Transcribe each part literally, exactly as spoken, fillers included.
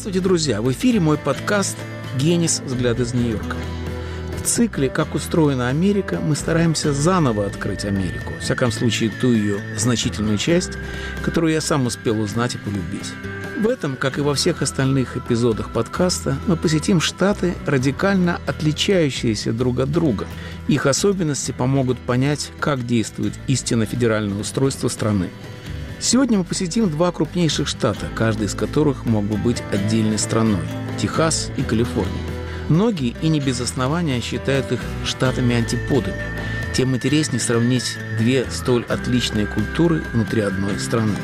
Здравствуйте, друзья! В эфире мой подкаст «Генис. Взгляд из Нью-Йорка». В цикле «Как устроена Америка» мы стараемся заново открыть Америку, во всяком случае, ту ее значительную часть, которую я сам успел узнать и полюбить. В этом, как и во всех остальных эпизодах подкаста, мы посетим штаты, радикально отличающиеся друг от друга. Их особенности помогут понять, как действует истинно федеральное устройство страны. Сегодня мы посетим два крупнейших штата, каждый из которых мог бы быть отдельной страной – Техас и Калифорния. Многие, и не без основания, считают их штатами-антиподами. Тем интереснее сравнить две столь отличные культуры внутри одной страны.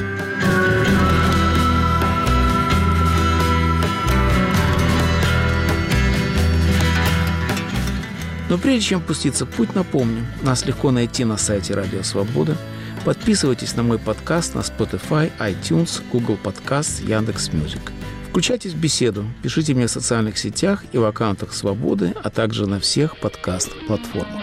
Но прежде чем пуститься в путь, напомню, нас легко найти на сайте Радио Свобода. Подписывайтесь на мой подкаст на Spotify, iTunes, Google Podcasts, Яндекс.Мьюзик. Включайтесь в беседу, пишите мне в социальных сетях и в аккаунтах Свободы, а также на всех подкаст-платформах.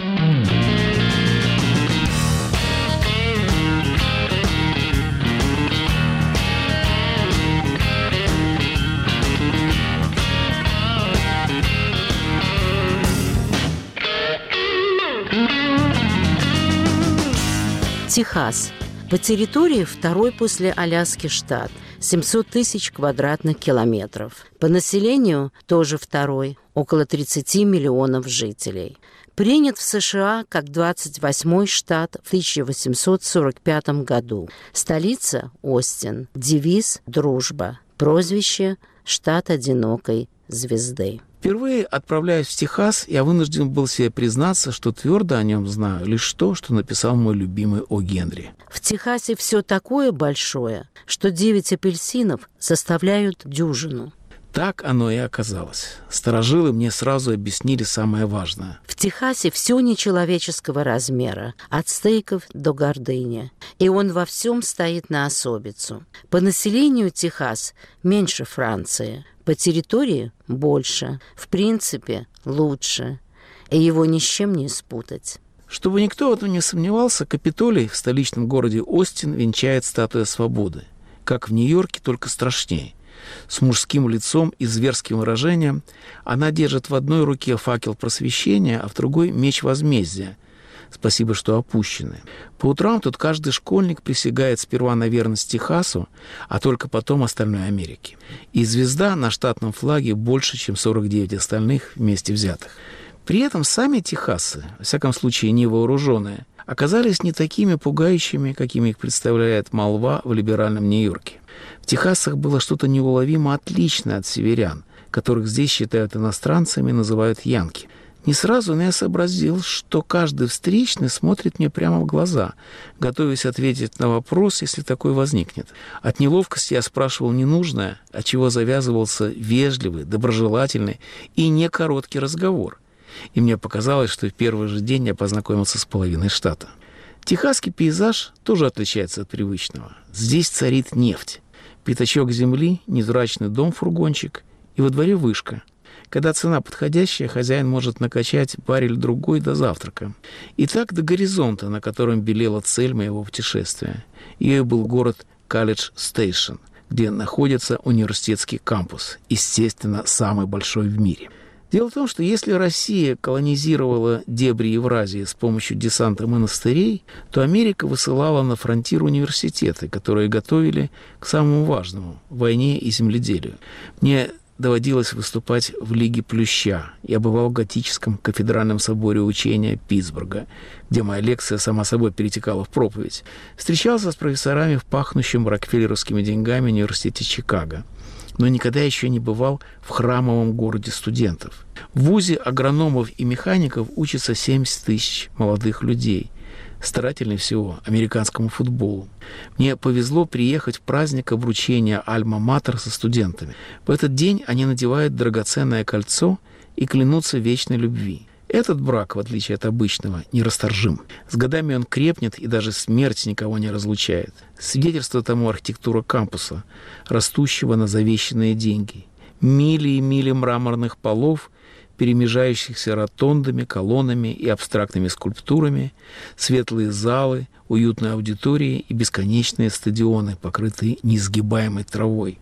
Техас. По территории второй после Аляски штат. семьсот тысяч квадратных километров. По населению тоже второй. Около тридцать миллионов жителей. Принят в США как двадцать восьмой штат в тысяча восемьсот сорок пятом году. Столица – Остин. Девиз – дружба. Прозвище – штат одинокой звезды. Впервые, отправляясь в Техас, я вынужден был себе признаться, что твердо о нем знаю лишь то, что написал мой любимый О. Генри. В Техасе все такое большое, что девять апельсинов составляют дюжину. Так оно и оказалось. Старожилы мне сразу объяснили самое важное. В Техасе все нечеловеческого размера, от стейков до гордыни. И он во всем стоит на особицу. По населению Техас меньше Франции. По территории больше, в принципе лучше, и его ни с чем не спутать. Чтобы никто в этом не сомневался, Капитолий в столичном городе Остин венчает статуя свободы. Как в Нью-Йорке, только страшнее. С мужским лицом и зверским выражением она держит в одной руке факел просвещения, а в другой меч возмездия. Спасибо, что опущены. По утрам тут каждый школьник присягает сперва на верность Техасу, а только потом остальной Америке. И звезда на штатном флаге больше, чем сорок девять остальных вместе взятых. При этом сами техасцы, во всяком случае невооруженные, оказались не такими пугающими, какими их представляет молва в либеральном Нью-Йорке. В Техасах было что-то неуловимо отличное от северян, которых здесь считают иностранцами и называют янки. Не сразу, но я сообразил, что каждый встречный смотрит мне прямо в глаза, готовясь ответить на вопрос, если такой возникнет. От неловкости я спрашивал ненужное, от чего завязывался вежливый, доброжелательный и не короткий разговор. И мне показалось, что в первый же день я познакомился с половиной штата. Техасский пейзаж тоже отличается от привычного. Здесь царит нефть. Пятачок земли, невзрачный дом-фургончик и во дворе вышка. Когда цена подходящая, хозяин может накачать баррель другой до завтрака. И так до горизонта, на котором белела цель моего путешествия. Ею был город Колледж-Стейшн, где находится университетский кампус, естественно, самый большой в мире. Дело в том, что если Россия колонизировала дебри Евразии с помощью десанта монастырей, то Америка высылала на фронтир университеты, которые готовили к самому важному – войне и земледелию. Мне доводилось выступать в Лиге Плюща. Я бывал в готическом кафедральном соборе учения Питтсбурга, где моя лекция сама собой перетекала в проповедь. Встречался с профессорами в пахнущем рокфеллеровскими деньгами университете Чикаго. Но никогда еще не бывал в храмовом городе студентов. В вузе агрономов и механиков учатся семьдесят тысяч молодых людей. Старательнее всего американскому футболу. Мне повезло приехать в праздник обручения Альма-Матер со студентами. В этот день они надевают драгоценное кольцо и клянутся вечной любви. Этот брак, в отличие от обычного, нерасторжим. С годами он крепнет, и даже смерть никого не разлучает. Свидетельство тому архитектура кампуса, растущего на завещанные деньги. Мили и мили мраморных полов, перемежающихся ротондами, колоннами и абстрактными скульптурами, светлые залы, уютные аудитории и бесконечные стадионы, покрытые неизгибаемой травой.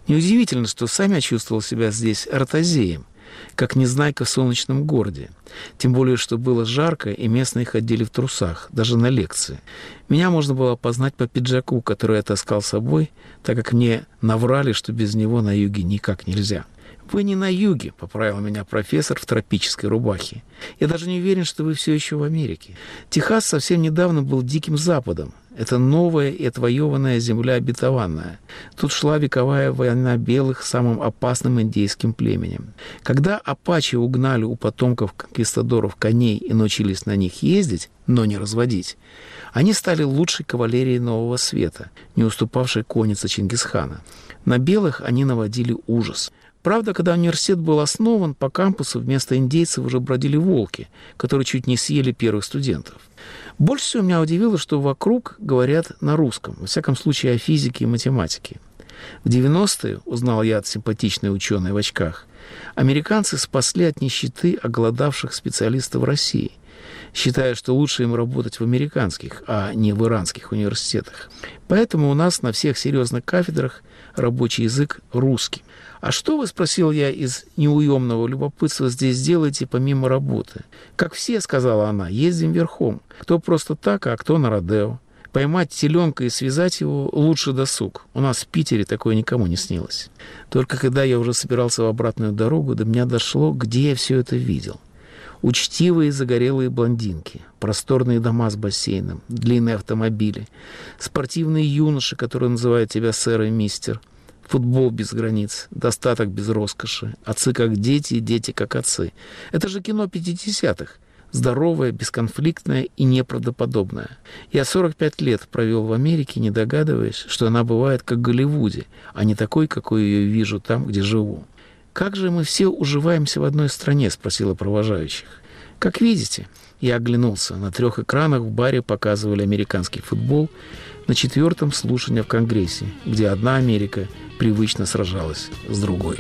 Неудивительно, что сам я чувствовал себя здесь ротозеем, как незнайка в солнечном городе. Тем более, что было жарко, и местные ходили в трусах, даже на лекции. Меня можно было опознать по пиджаку, который я таскал с собой, так как мне наврали, что без него на юге никак нельзя. «Вы не на юге», — поправил меня профессор в тропической рубахе. «Я даже не уверен, что вы все еще в Америке. Техас совсем недавно был Диким Западом. Это новая и отвоеванная земля обетованная. Тут шла вековая война белых с самым опасным индейским племенем. Когда апачи угнали у потомков конкистадоров коней и научились на них ездить, но не разводить, они стали лучшей кавалерией Нового Света, не уступавшей коннице Чингисхана. На белых они наводили ужас». Правда, когда университет был основан, по кампусу вместо индейцев уже бродили волки, которые чуть не съели первых студентов. Больше всего меня удивило, что вокруг говорят на русском, во всяком случае о физике и математике. В девяностые, узнал я от симпатичной ученой в очках, американцы спасли от нищеты оголодавших специалистов России, считая, что лучше им работать в американских, а не в иранских университетах. Поэтому у нас на всех серьезных кафедрах рабочий язык русский. «А что вы, — спросил я из неуемного любопытства, — здесь делаете помимо работы?» «Как все, — сказала она, — ездим верхом. Кто просто так, а кто на родео. Поймать теленка и связать его — лучше досуг. У нас в Питере такое никому не снилось». Только когда я уже собирался в обратную дорогу, до меня дошло, где я все это видел. Учтивые загорелые блондинки, просторные дома с бассейном, длинные автомобили, спортивные юноши, которые называют тебя сэр и мистер, футбол без границ, достаток без роскоши, отцы как дети, дети как отцы. Это же кино пятидесятых. Здоровое, бесконфликтное и неправдоподобное. Я сорок пять лет провел в Америке, не догадываясь, что она бывает как в Голливуде, а не такой, какой ее вижу там, где живу. «Как же мы все уживаемся в одной стране?» — спросила провожающих. «Как видите». Я оглянулся. На трех экранах в баре показывали американский футбол, на четвертом — слушания в Конгрессе, где одна Америка привычно сражалась с другой.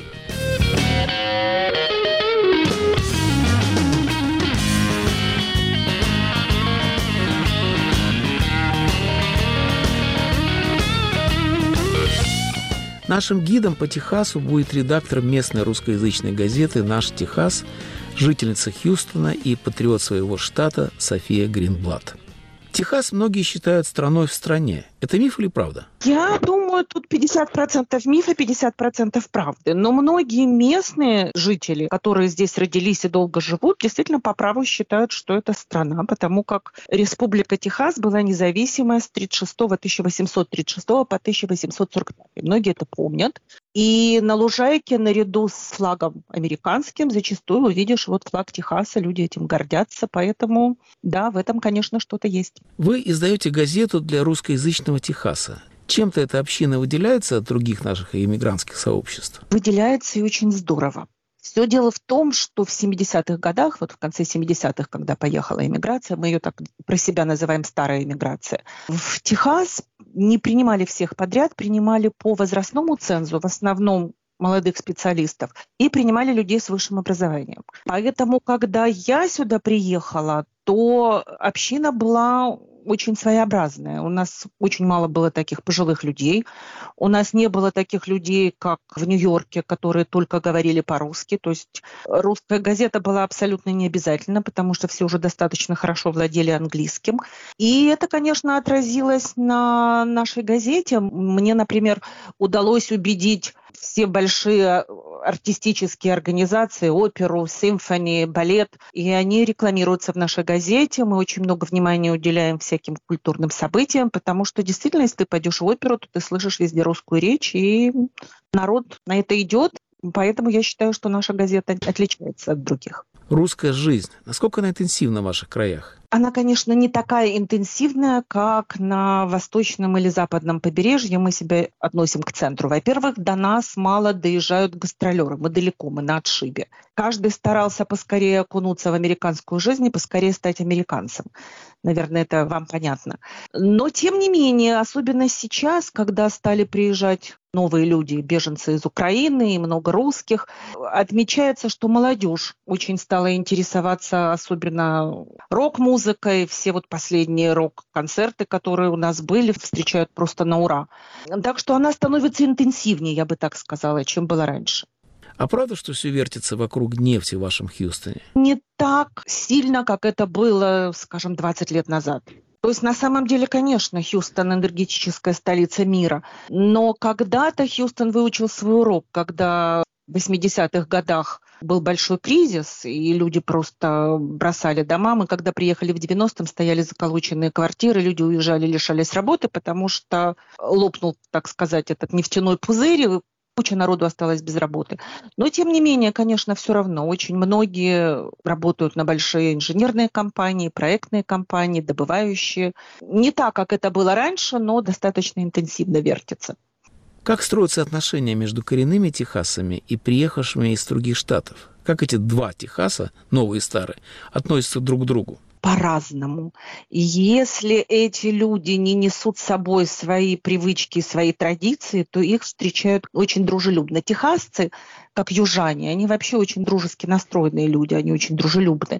Нашим гидом по Техасу будет редактор местной русскоязычной газеты «Наш Техас», жительница Хьюстона и патриот своего штата София Гринблат. Техас многие считают страной в стране. Это миф или правда? Я думаю, тут пятьдесят процентов мифа, пятьдесят процентов правды. Но многие местные жители, которые здесь родились и долго живут, действительно по праву считают, что это страна, потому как Республика Техас была независимая с тысяча восемьсот тридцать шестого по тысяча восемьсот сорок пятый. Многие это помнят. И на лужайке наряду с флагом американским зачастую увидишь вот флаг Техаса, люди этим гордятся, поэтому да, в этом, конечно, что-то есть. Вы издаете газету для русскоязычного Техаса. Чем-то эта община выделяется от других наших иммигрантских сообществ? Выделяется и очень здорово. Все дело в том, что в семидесятых годах, вот в конце семидесятых, когда поехала иммиграция, мы ее так про себя называем старая иммиграция, в Техас не принимали всех подряд, принимали по возрастному цензу, в основном молодых специалистов, и принимали людей с высшим образованием. Поэтому, когда я сюда приехала, то община была очень своеобразная. У нас очень мало было таких пожилых людей. У нас не было таких людей, как в Нью-Йорке, которые только говорили по-русски. То есть русская газета была абсолютно не обязательна, потому что все уже достаточно хорошо владели английским. И это, конечно, отразилось на нашей газете. Мне, например, удалось убедить все большие артистические организации, оперу, симфонии, балет, и они рекламируются в нашей газете. Мы очень много внимания уделяем всяким культурным событиям, потому что действительно, если ты пойдешь в оперу, то ты слышишь везде русскую речь, и народ на это идет. Поэтому я считаю, что наша газета отличается от других. Русская жизнь. Насколько она интенсивна в ваших краях? Она, конечно, не такая интенсивная, как на восточном или западном побережье. Мы себя относим к центру. Во-первых, до нас мало доезжают гастролеры. Мы далеко, мы на отшибе. Каждый старался поскорее окунуться в американскую жизнь и поскорее стать американцем. Наверное, это вам понятно. Но, тем не менее, особенно сейчас, когда стали приезжать новые люди, беженцы из Украины и много русских, отмечается, что молодежь очень стала интересоваться особенно рок-музыкой, музыкой. Все вот последние рок-концерты, которые у нас были, встречают просто на ура. Так что она становится интенсивнее, я бы так сказала, чем была раньше. А правда, что все вертится вокруг нефти в вашем Хьюстоне? Не так сильно, как это было, скажем, двадцать лет назад. То есть на самом деле, конечно, Хьюстон – энергетическая столица мира. Но когда-то Хьюстон выучил свой урок, когда в восьмидесятых годах был большой кризис, и люди просто бросали дома. Мы, когда приехали в девяностом, стояли заколоченные квартиры, люди уезжали, лишались работы, потому что лопнул, так сказать, этот нефтяной пузырь, куча народу осталась без работы. Но, тем не менее, конечно, все равно. Очень многие работают на большие инженерные компании, проектные компании, добывающие. Не так, как это было раньше, но достаточно интенсивно вертится. Как строятся отношения между коренными техасцами и приехавшими из других штатов? Как эти два Техаса, новые и старые, относятся друг к другу? По-разному. Если эти люди не несут с собой свои привычки, свои традиции, то их встречают очень дружелюбно. Техасцы, как южане, они вообще очень дружески настроенные люди, они очень дружелюбны.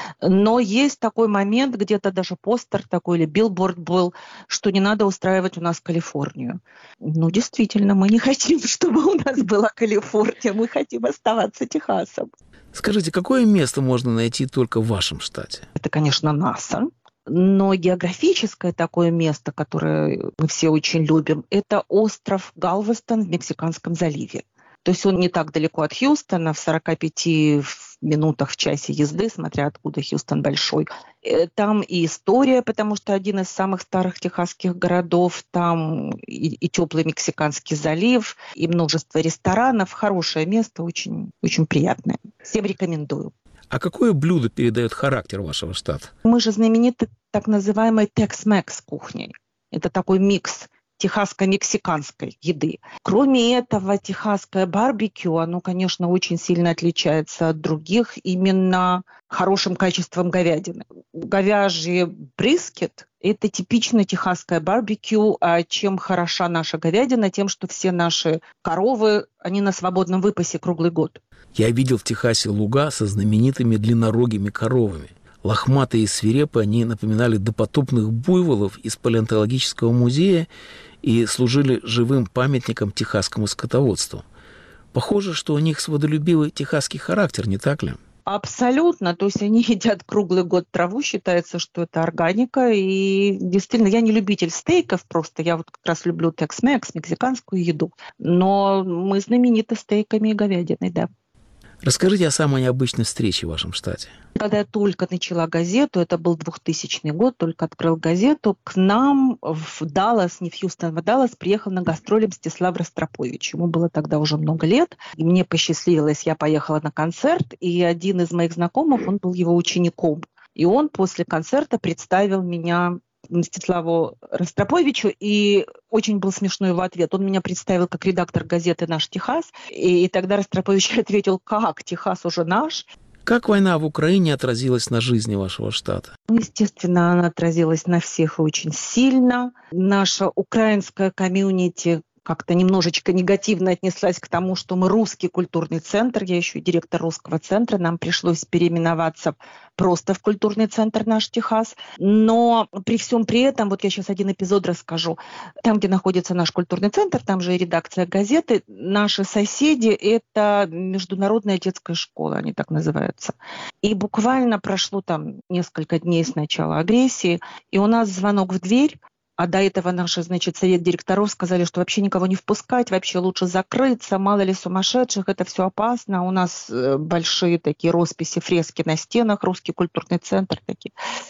Но есть такой момент, где-то даже постер такой или билборд был, что не надо устраивать у нас Калифорнию. Ну, действительно, мы не хотим, чтобы у нас была Калифорния, мы хотим оставаться Техасом. Скажите, какое место можно найти только в вашем штате? Это, конечно, НАСА. Но географическое такое место, которое мы все очень любим, это остров Галвестон в Мексиканском заливе. То есть он не так далеко от Хьюстона, в сорока пяти минутах в часе езды, смотря откуда Хьюстон большой. Там и история, потому что один из самых старых техасских городов, там и, и теплый Мексиканский залив, и множество ресторанов. Хорошее место, очень, очень приятное. Всем рекомендую. А какое блюдо передает характер вашего штата? Мы же знамениты так называемой Tex-Mex кухней. Это такой микс техасско-мексиканской еды. Кроме этого, техасское барбекю, оно, конечно, очень сильно отличается от других именно хорошим качеством говядины. Говяжий брискет – это типично техасское барбекю, а чем хороша наша говядина, тем, что все наши коровы, они на свободном выпасе круглый год. Я видел в Техасе луга со знаменитыми длиннорогими коровами. Лохматые и свирепые, они напоминали допотопных буйволов из палеонтологического музея и служили живым памятником техасскому скотоводству. Похоже, что у них сводолюбивый техасский характер, не так ли? Абсолютно. То есть они едят круглый год траву, считается, что это органика. И действительно, я не любитель стейков просто. Я вот как раз люблю Tex-Mex, мексиканскую еду. Но мы знамениты стейками и говядиной, да. Расскажите о самой необычной встрече в вашем штате. Когда я только начала газету, это был двухтысячный год, только открыл газету, к нам в Даллас, не в Хьюстон, в Даллас приехал на гастроли Мстислав Ростропович. Ему было тогда уже много лет. И мне посчастливилось, я поехала на концерт, и один из моих знакомых, он был его учеником. И он после концерта представил меня Мстиславу Ростроповичу, и очень был смешной его ответ. Он меня представил как редактор газеты «Наш Техас», и, и тогда Ростропович ответил: «Как? Техас уже наш?» Как война в Украине отразилась на жизни вашего штата? Ну, естественно, она отразилась на всех очень сильно. Наша украинская комьюнити как-то немножечко негативно отнеслась к тому, что мы русский культурный центр. Я еще и директор русского центра. Нам пришлось переименоваться просто в культурный центр «Наш Техас». Но при всем при этом, вот я сейчас один эпизод расскажу. Там, где находится наш культурный центр, там же и редакция газеты. Наши соседи – это международная детская школа, они так называются. И буквально прошло там несколько дней с начала агрессии, и у нас звонок в дверь. А до этого наш, значит, совет директоров сказали, что вообще никого не впускать, вообще лучше закрыться, мало ли сумасшедших, это все опасно. У нас большие такие росписи, фрески на стенах, русский культурный центр такие.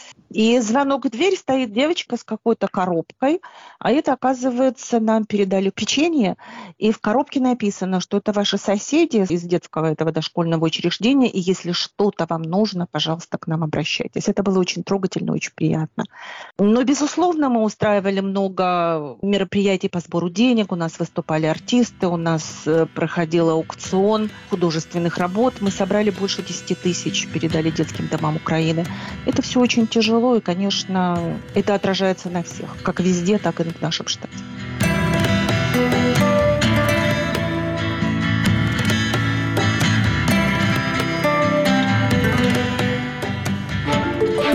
И звонок в дверь, стоит девочка с какой-то коробкой, а это, оказывается, нам передали печенье, и в коробке написано, что это ваши соседи из детского этого дошкольного учреждения, и если что-то вам нужно, пожалуйста, к нам обращайтесь. Это было очень трогательно, очень приятно. Но, безусловно, мы устраивали много мероприятий по сбору денег, у нас выступали артисты, у нас проходил аукцион художественных работ, мы собрали больше десяти тысяч, передали детским домам Украины. Это все очень тяжело. И, конечно, это отражается на всех, как везде, так и в нашем штате.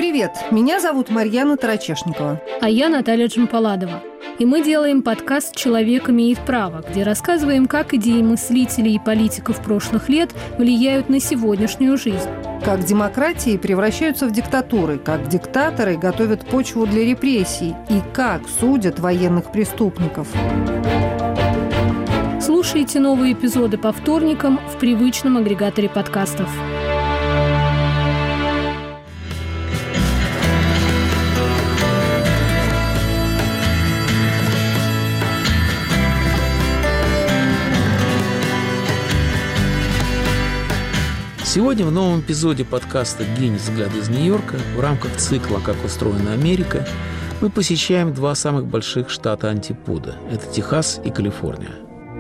Привет, меня зовут Марьяна Тарачешникова. А я Наталья Джампаладова. И мы делаем подкаст «Человек имеет право», где рассказываем, как идеи мыслителей и политиков прошлых лет влияют на сегодняшнюю жизнь. Как демократии превращаются в диктатуры, как диктаторы готовят почву для репрессий и как судят военных преступников. Слушайте новые эпизоды по вторникам в привычном агрегаторе подкастов. Сегодня в новом эпизоде подкаста «Гений взгляда из Нью-Йорка» в рамках цикла «Как устроена Америка» мы посещаем два самых больших штата антипода – это Техас и Калифорния.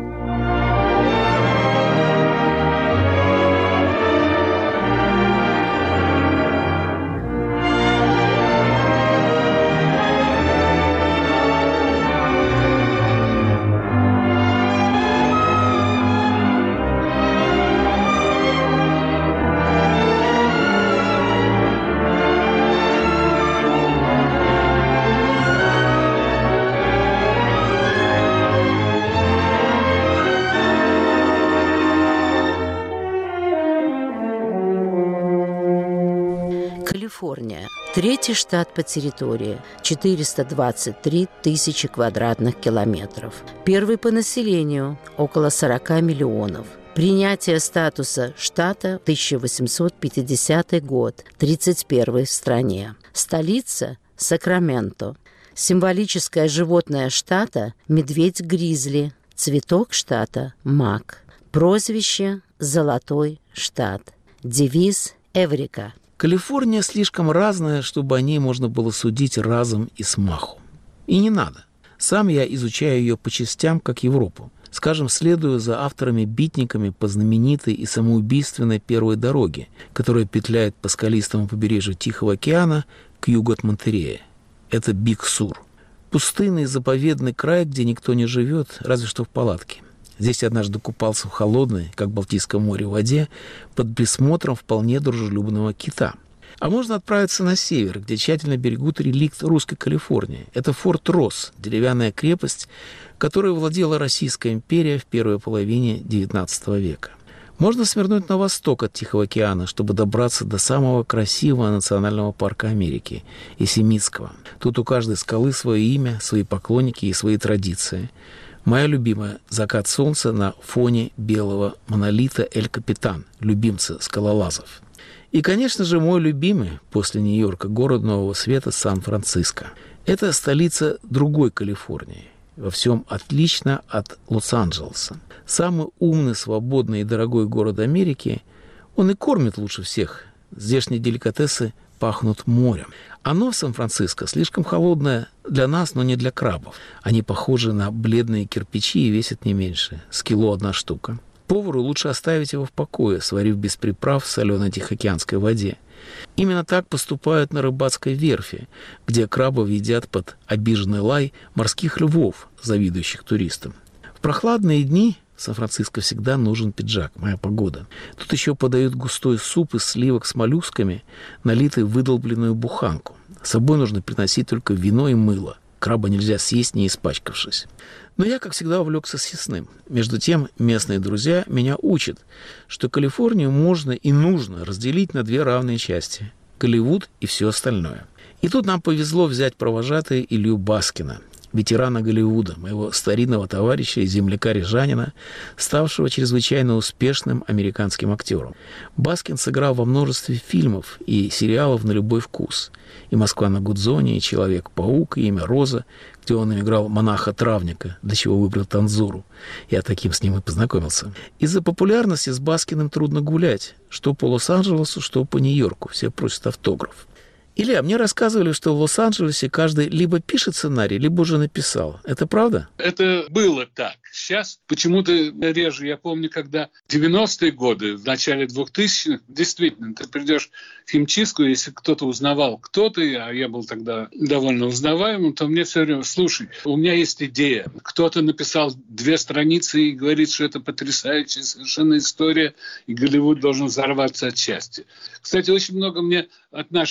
Калифорния. Третий штат по территории. четыреста двадцать три тысячи квадратных километров. Первый по населению. Около сорок миллионов. Принятие статуса штата тысяча восемьсот пятидесятый год. тридцать первый в стране. Столица – Сакраменто. Символическое животное штата – медведь-гризли. Цветок штата – мак. Прозвище – Золотой штат. Девиз – Эврика. Калифорния слишком разная, чтобы о ней можно было судить разом и смаху. И не надо. Сам я изучаю ее по частям, как Европу. Скажем, следую за авторами-битниками по знаменитой и самоубийственной первой дороге, которая петляет по скалистому побережью Тихого океана к югу от Монтерея. Это Биг-Сур. Пустынный заповедный край, где никто не живет, разве что в палатке. Здесь однажды купался в холодной, как Балтийское море, воде под присмотром вполне дружелюбного кита. А можно отправиться на север, где тщательно берегут реликт русской Калифорнии. Это Форт Росс, деревянная крепость, которой владела Российская империя в первой половине девятнадцатого века. Можно свернуть на восток от Тихого океана, чтобы добраться до самого красивого национального парка Америки – Есемитского. Тут у каждой скалы свое имя, свои поклонники и свои традиции. Моя любимая – закат солнца на фоне белого монолита Эль-Капитан, любимца скалолазов. И, конечно же, мой любимый после Нью-Йорка город нового света Сан-Франциско. Это столица другой Калифорнии, во всем отлично от Лос-Анджелеса. Самый умный, свободный и дорогой город Америки, он и кормит лучше всех. Здешние деликатесы пахнут морем. Оно в Сан-Франциско слишком холодное для нас, но не для крабов. Они похожи на бледные кирпичи и весят не меньше. С кило одна штука. Повару лучше оставить его в покое, сварив без приправ в соленой тихоокеанской воде. Именно так поступают на рыбацкой верфи, где крабов едят под обиженный лай морских львов, завидующих туристам. В прохладные дни в Сан-Франциско всегда нужен пиджак, моя погода. Тут еще подают густой суп из сливок с моллюсками, налитый в выдолбленную буханку. С собой нужно приносить только вино и мыло. Краба нельзя съесть, не испачкавшись. Но я, как всегда, увлекся съестным. Между тем, местные друзья меня учат, что Калифорнию можно и нужно разделить на две равные части – Голливуд и все остальное. И тут нам повезло взять провожатые Илью Баскина, ветерана Голливуда, моего старинного товарища и земляка-рижанина, ставшего чрезвычайно успешным американским актером. Баскин сыграл во множестве фильмов и сериалов на любой вкус. И «Москва на Гудзоне», и «Человек-паук», и «Имя Роза», где он играл монаха-травника, для чего выбрал танзуру. Я таким с ним и познакомился. Из-за популярности с Баскиным трудно гулять. Что по Лос-Анджелесу, что по Нью-Йорку. Все просят автограф. Илья, мне рассказывали, что в Лос-Анджелесе каждый либо пишет сценарий, либо уже написал. Это правда? Это было так. Сейчас почему-то реже. Я помню, когда в девяностые годы, в начале двухтысячных, действительно, ты придешь в химчистку, если кто-то узнавал, кто ты, а я был тогда довольно узнаваемым, то мне все время, слушай, у меня есть идея. Кто-то написал две страницы и говорит, что это потрясающая совершенно история, и Голливуд должен взорваться от счастья. Кстати, очень много мне от наших отечественных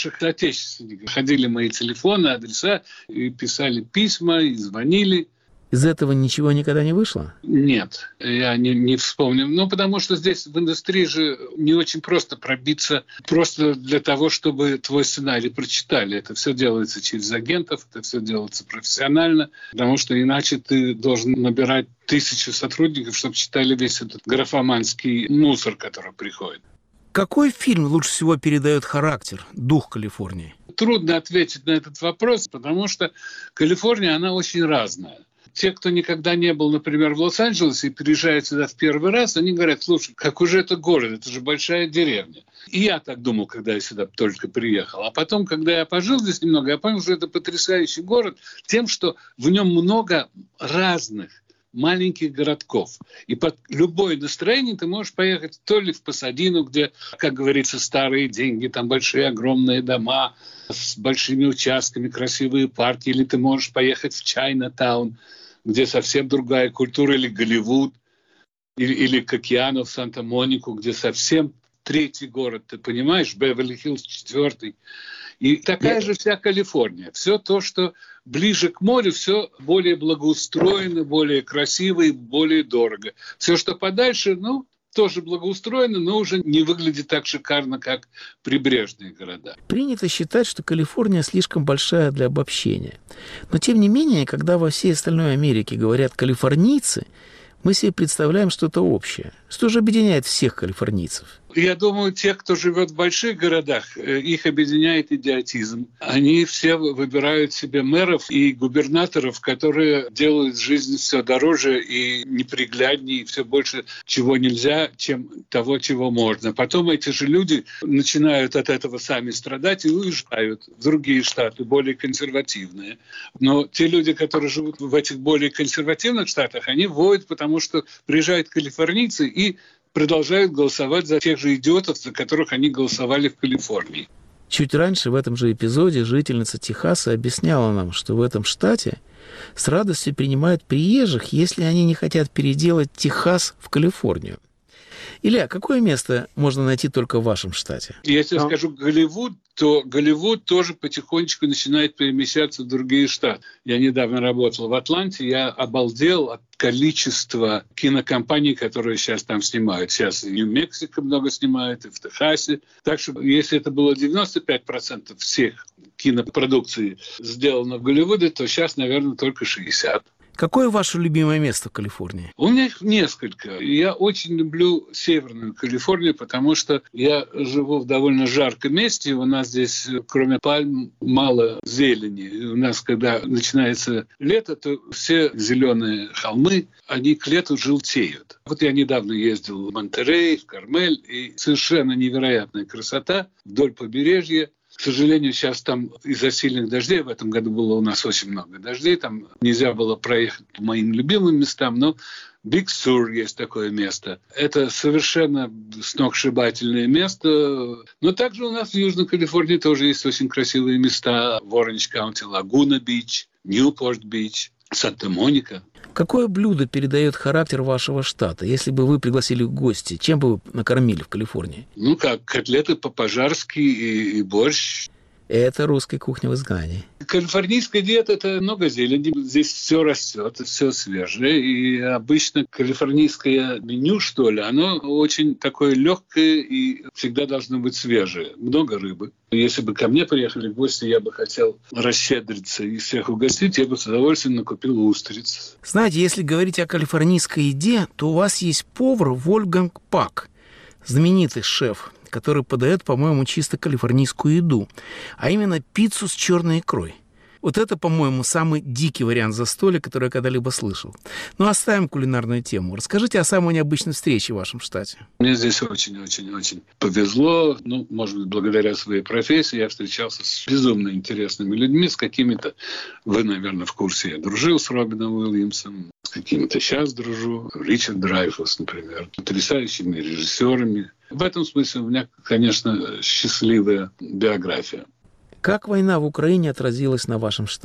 соотечественники. Ходили мои телефоны, адреса, и писали письма, и звонили. Из этого ничего никогда не вышло? Нет, я не, не вспомню. Ну, потому что здесь в индустрии же не очень просто пробиться просто для того, чтобы твой сценарий прочитали. Это все делается через агентов, это все делается профессионально, потому что иначе ты должен набирать тысячу сотрудников, чтобы читали весь этот графоманский мусор, который приходит. Какой фильм лучше всего передает характер, дух Калифорнии? Трудно ответить на этот вопрос, потому что Калифорния, она очень разная. Те, кто никогда не был, например, в Лос-Анджелесе и приезжают сюда в первый раз, они говорят: слушай, какой же это город, это же большая деревня. И я так думал, когда я сюда только приехал. А потом, когда я пожил здесь немного, я понял, что это потрясающий город тем, что в нем много разных маленьких городков. И под любое настроение ты можешь поехать то ли в Пасадину, где, как говорится, старые деньги, там большие огромные дома с большими участками, красивые парки, или ты можешь поехать в Чайнатаун, где совсем другая культура, или Голливуд, или, или к океану, в Санта-Монику, где совсем третий город, ты понимаешь, Беверли-Хиллз четвертый. И такая же вся Калифорния. Все то, что ближе к морю, все более благоустроено, более красиво и более дорого. Все, что подальше, ну, тоже благоустроено, но уже не выглядит так шикарно, как прибрежные города. Принято считать, что Калифорния слишком большая для обобщения. Но, тем не менее, когда во всей остальной Америке говорят «калифорнийцы», мы себе представляем что-то общее. Что же объединяет всех калифорнийцев? Я думаю, тех, кто живет в больших городах, их объединяет идиотизм. Они все выбирают себе мэров и губернаторов, которые делают жизнь все дороже и непригляднее, и все больше чего нельзя, чем того, чего можно. Потом эти же люди начинают от этого сами страдать и уезжают в другие штаты, более консервативные. Но те люди, которые живут в этих более консервативных штатах, они воют, потому что приезжают калифорнийцы и продолжают голосовать за тех же идиотов, за которых они голосовали в Калифорнии. Чуть раньше в этом же эпизоде жительница Техаса объясняла нам, что в этом штате с радостью принимают приезжих, если они не хотят переделать Техас в Калифорнию. Илья, какое место можно найти только в вашем штате? Если я скажу Голливуд, то Голливуд тоже потихонечку начинает перемещаться в другие штаты. Я недавно работал в Атланте, я обалдел от количества кинокомпаний, которые сейчас там снимают. Сейчас и в Нью-Мексико много снимают, и в Техасе. Так что если это было девяносто пять процентов всех кинопродукций сделано в Голливуде, то сейчас, наверное, только шестьдесят процентов. Какое ваше любимое место в Калифорнии? У меня их несколько. Я очень люблю Северную Калифорнию, потому что я живу в довольно жарком месте. У нас здесь, кроме пальм, мало зелени. У нас, когда начинается лето, то все зеленые холмы, они к лету желтеют. Вот я недавно ездил в Монтерей, в Кармель, и совершенно невероятная красота вдоль побережья. К сожалению, сейчас там из-за сильных дождей, в этом году было у нас очень много дождей, там нельзя было проехать по моим любимым местам, но Биг Сур есть такое место. Это совершенно сногсшибательное место. Но также у нас в Южной Калифорнии тоже есть очень красивые места. В Оранж-Каунти, Лагуна-Бич, Ньюпорт-Бич, Санта-Моника. Какое блюдо передает характер вашего штата? Если бы вы пригласили в гости, чем бы вы накормили в Калифорнии? Ну как, котлеты по-пожарски и, и борщ. Это русская кухня в изгнании. Калифорнийская диета – это много зелени. Здесь все растет, все свежее. И обычно калифорнийское меню, что ли, оно очень такое легкое и всегда должно быть свежее. Много рыбы. Если бы ко мне приехали в гости, я бы хотел расщедриться и всех угостить, я бы с удовольствием накупил устриц. Знаете, если говорить о калифорнийской еде, то у вас есть повар Вольфганг Пак, знаменитый шеф, который подает, по-моему, чисто калифорнийскую еду, а именно пиццу с черной икрой. Вот это, по-моему, самый дикий вариант застолья, который я когда-либо слышал. Но оставим кулинарную тему. Расскажите о самой необычной встрече в вашем штате. Мне здесь очень-очень-очень повезло. Ну, может быть, благодаря своей профессии я встречался с безумно интересными людьми, с какими-то, вы, наверное, в курсе, я дружил с Робином Уильямсом, с какими-то сейчас дружу, Ричард Драйфус, например, потрясающими режиссерами. В этом смысле у меня, конечно, счастливая биография. Как война в Украине отразилась на вашем штате?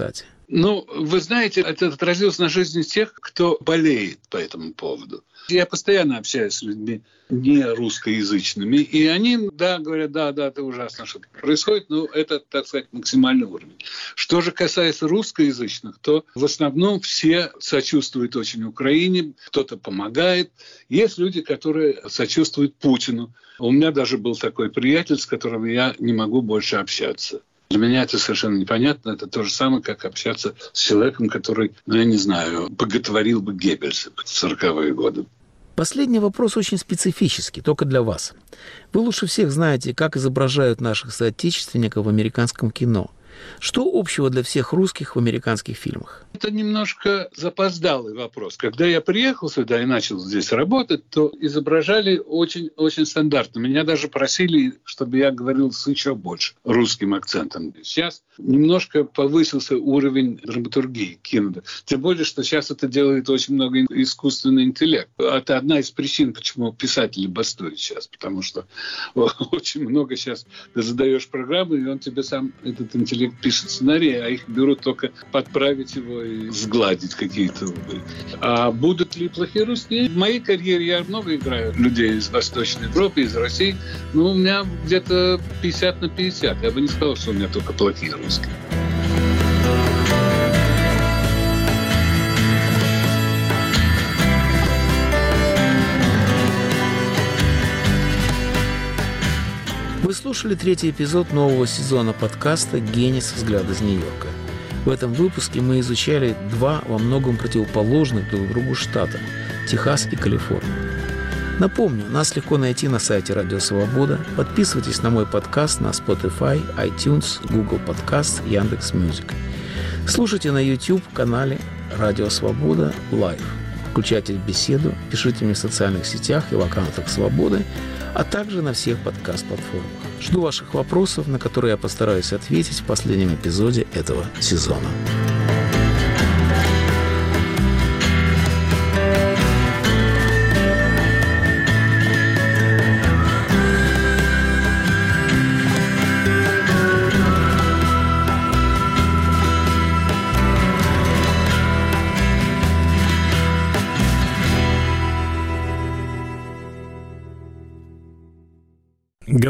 Ну, вы знаете, это отразилось на жизни тех, кто болеет по этому поводу. Я постоянно общаюсь с людьми не русскоязычными, и они, да, говорят, да, да, это ужасно, что происходит, но это, так сказать, максимальный уровень. Что же касается русскоязычных, то в основном все сочувствуют очень Украине, кто-то помогает. Есть люди, которые сочувствуют Путину. У меня даже был такой приятель, с которым я не могу больше общаться. Для меня это совершенно непонятно. Это то же самое, как общаться с человеком, который, ну, я не знаю, боготворил бы Геббельса в сороковые годы. Последний вопрос очень специфический, только для вас. Вы лучше всех знаете, как изображают наших соотечественников в американском кино. Что общего для всех русских в американских фильмах? Это немножко запоздалый вопрос. Когда я приехал сюда и начал здесь работать, то изображали очень-очень стандартно. Меня даже просили, чтобы я говорил с еще больше русским акцентом. Сейчас немножко повысился уровень драматургии кино. Тем более, что сейчас это делает очень много искусственный интеллект. Это одна из причин, почему писатели бастуют сейчас. Потому что очень много сейчас ты задаешь программу, и он тебе сам, этот интеллект, пишет сценарии, а их берут только подправить его и сгладить какие-то углы. А будут ли плохие русские? В моей карьере я много играю людей из Восточной Европы, из России, но у меня где-то пятьдесят на пятьдесят. Я бы не сказал, что у меня только плохие русские. Вы слушали третий эпизод нового сезона подкаста «Генис. Взгляд из Нью-Йорка». В этом выпуске мы изучали два во многом противоположных друг другу штата – Техас и Калифорния. Напомню, нас легко найти на сайте Радио Свобода. Подписывайтесь на мой подкаст на Spotify, iTunes, Google Podcast, Яндекс.Мьюзик. Слушайте на YouTube-канале Радио Свобода Лайв. Включайте беседу, пишите мне в социальных сетях и в аккаунтах Свободы, а также на всех подкаст-платформах. Жду ваших вопросов, на которые я постараюсь ответить в последнем эпизоде этого сезона.